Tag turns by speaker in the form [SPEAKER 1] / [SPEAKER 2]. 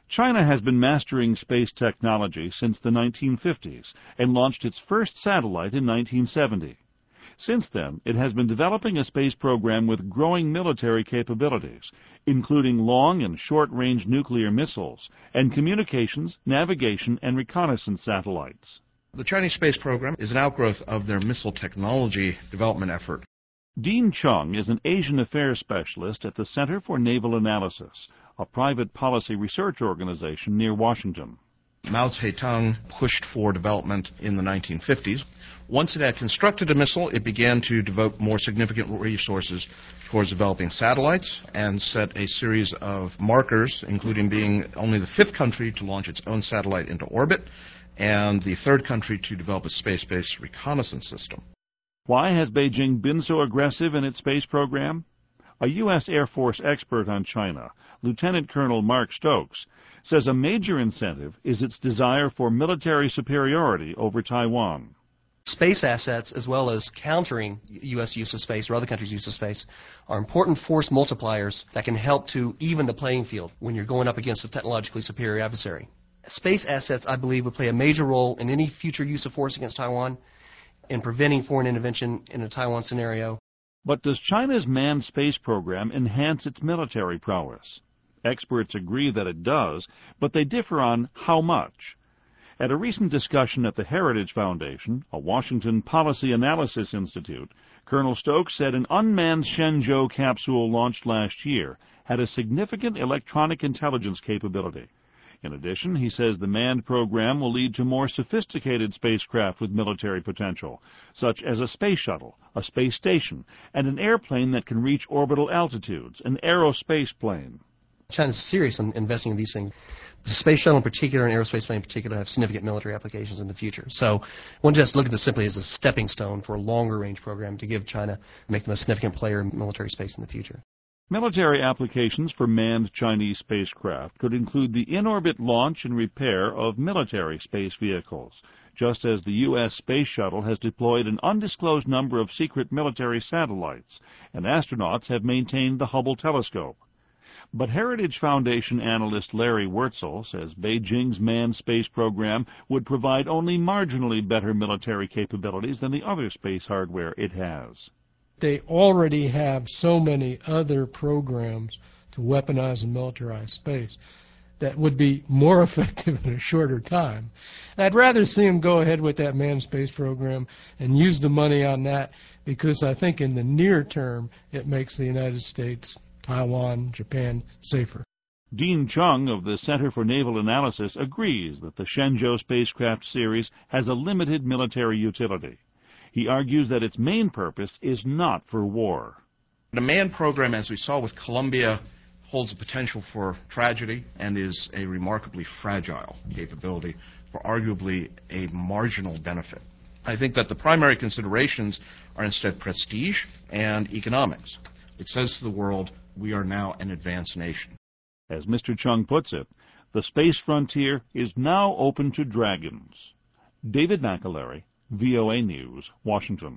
[SPEAKER 1] China has been mastering space technology since the 1950s and launched its first satellite in 1970. Since then, it has been developing a space program with growing military capabilities, including long and short-range nuclear missiles and communications, navigation, and reconnaissance satellites.
[SPEAKER 2] The Chinese space program is an outgrowth of their missile technology development effort.
[SPEAKER 1] Dean Chung is an Asian Affairs Specialist at the Center for Naval Analysis, a private policy research organization near Washington.
[SPEAKER 2] Mao Zedong pushed for development in the 1950s. Once it had constructed a missile, it began to devote more significant resources towards developing satellites and set a series of markers, including being only the fifth country to launch its own satellite into orbit and the third country to develop a space-based reconnaissance system.
[SPEAKER 1] Why has Beijing been so aggressive in its space program? A U.S. Air Force expert on China, Lieutenant Colonel Mark Stokes, says a major incentive is its desire for military superiority over Taiwan.
[SPEAKER 3] Space assets, as well as countering U.S. use of space or other countries' use of space, are important force multipliers that can help to even the playing field when you're going up against a technologically superior adversary. Space assets, I believe, will play a major role in any future use of force against Taiwan in preventing foreign intervention in a Taiwan scenario.
[SPEAKER 1] But does China's manned space program enhance its military prowess? Experts agree that it does, but they differ on how much. At a recent discussion at the Heritage Foundation, a Washington Policy Analysis Institute, Colonel Stokes said an unmanned Shenzhou capsule launched last year had a significant electronic intelligence capability. In addition, he says the manned program will lead to more sophisticated spacecraft with military potential, such as a space shuttle, a space station, and an airplane that can reach orbital altitudes, an aerospace plane.
[SPEAKER 3] China's serious in investing in these things. The space shuttle in particular and aerospace plane in particular have significant military applications in the future. So one just look at this simply as a stepping stone for a longer range program to give China, make them a significant player in military space in the future.
[SPEAKER 1] Military applications for manned Chinese spacecraft could include the in-orbit launch and repair of military space vehicles, just as the U.S. Space Shuttle has deployed an undisclosed number of secret military satellites, and astronauts have maintained the Hubble telescope. But Heritage Foundation analyst Larry Wurtzel says Beijing's manned space program would provide only marginally better military capabilities than the other space hardware it has.
[SPEAKER 4] They already have so many other programs to weaponize and militarize space that would be more effective in a shorter time. I'd rather see them go ahead with that manned space program and use the money on that, because I think in the near term it makes the United States, Taiwan, Japan safer.
[SPEAKER 1] Dean Chung of the Center for Naval Analysis agrees that the Shenzhou spacecraft series has a limited military utility. He argues that its main purpose is not for war.
[SPEAKER 2] The manned program, as we saw with Columbia, holds the potential for tragedy and is a remarkably fragile capability for arguably a marginal benefit. I think that the primary considerations are instead prestige and economics. It says to the world, we are now an advanced nation.
[SPEAKER 1] As Mr. Chung puts it, the space frontier is now open to dragons. David McAlery, VOA News, Washington.